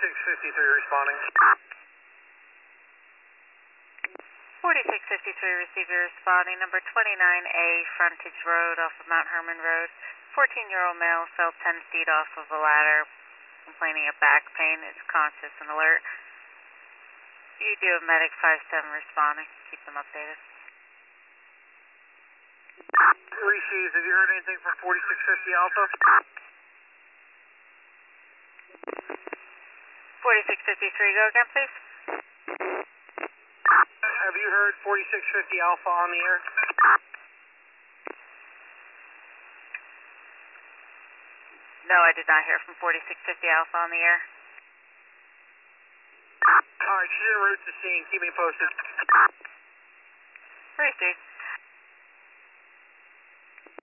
4653 responding. 4653, receiver responding, number 29A, Frontage Road off of Mount Herman Road. 14-year-old male fell 10 feet off of a ladder, complaining of back pain, is conscious and alert. You do have medic 57 responding, keep them updated. Receive, have you heard anything from 4650 Alpha? 4653, go again please. Have you heard 4650 Alpha on the air? No, I did not hear from 4650 Alpha on the air. Alright, she's en route to scene. Keep me posted. Receive.